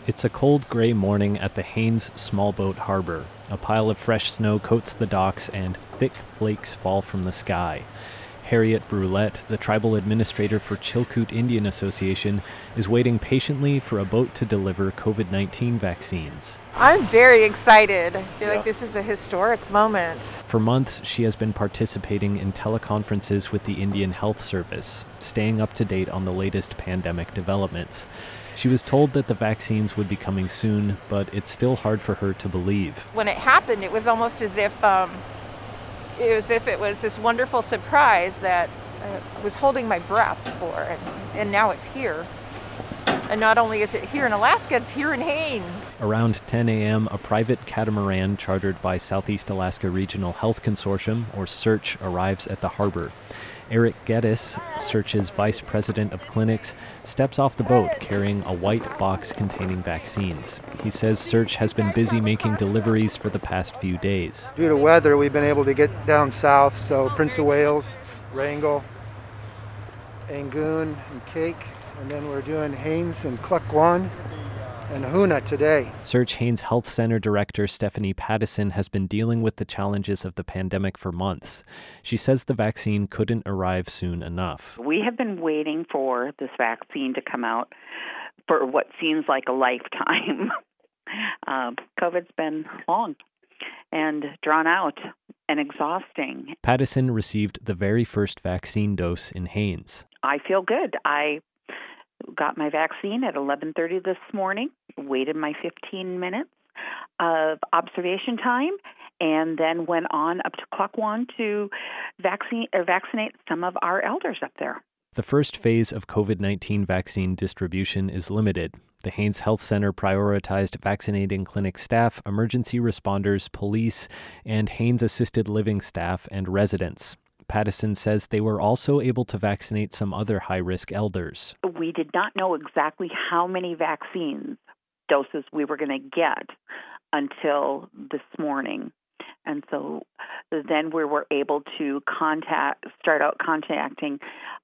It's a cold, gray morning at the Haines Small Boat Harbor. A pile of fresh snow coats the docks and thick flakes fall from the sky. Harriet Brulette, the tribal administrator for Chilkoot Indian Association, is waiting patiently for a boat to deliver COVID-19 vaccines. I'm very excited. I feel like this is a historic moment. For months, she has been participating in teleconferences with the Indian Health Service, staying up to date on the latest pandemic developments. She was told that the vaccines would be coming soon, but it's still hard for her to believe. When it happened, it was almost as if it was this wonderful surprise that I was holding my breath for, and now it's here. And not only is it here in Alaska, it's here in Haines. Around 10 a.m., a private catamaran chartered by Southeast Alaska Regional Health Consortium, or SEARCH, arrives at the harbor. Eric Geddes, SEARCH's vice president of clinics, steps off the boat carrying a white box containing vaccines. He says SEARCH has been busy making deliveries for the past few days. Due to weather, we've been able to get down south, so Prince of Wales, Wrangell, Angoon, and Cake, and then we're doing Haines and Klukwan and Hoonah today. SEARCH Haines Health Center Director Stephanie Pattison has been dealing with the challenges of the pandemic for months. She says the vaccine couldn't arrive soon enough. We have been waiting for this vaccine to come out for what seems like a lifetime. COVID's been long and drawn out and exhausting. Pattison received the very first vaccine dose in Haines. I feel good. I got my vaccine at 11:30 this morning, waited my 15 minutes of observation time, and then went on up to Klukwan to vaccinate some of our elders up there. The first phase of COVID-19 vaccine distribution is limited. The Haines Health Center prioritized vaccinating clinic staff, emergency responders, police, and Haines assisted living staff and residents. Pattison says they were also able to vaccinate some other high-risk elders. We did not know exactly how many vaccines doses we were going to get until this morning. And so then we were able to start out contacting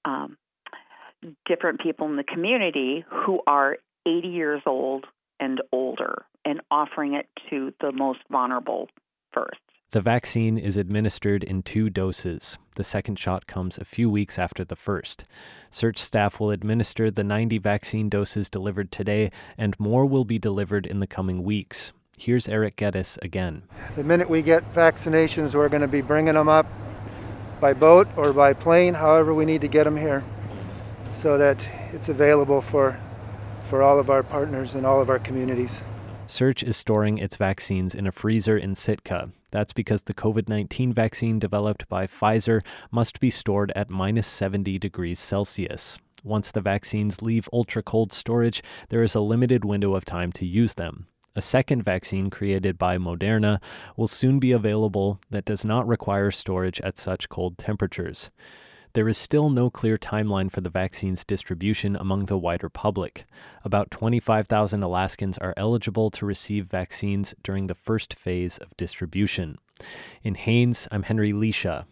different people in the community who are 80 years old and older and offering it to the most vulnerable first. The vaccine is administered in 2 doses. The second shot comes a few weeks after the first. SEARCH staff will administer the 90 vaccine doses delivered today, and more will be delivered in the coming weeks. Here's Eric Geddes again. The minute we get vaccinations, we're going to be bringing them up by boat or by plane, however we need to get them here, so that it's available for all of our partners and all of our communities. SEARCH is storing its vaccines in a freezer in Sitka. That's because the COVID-19 vaccine developed by Pfizer must be stored at minus 70 degrees Celsius. Once the vaccines leave ultra-cold storage, there is a limited window of time to use them. A second vaccine created by Moderna will soon be available that does not require storage at such cold temperatures. There is still no clear timeline for the vaccine's distribution among the wider public. About 25,000 Alaskans are eligible to receive vaccines during the first phase of distribution. In Haines, I'm Henry Leisha.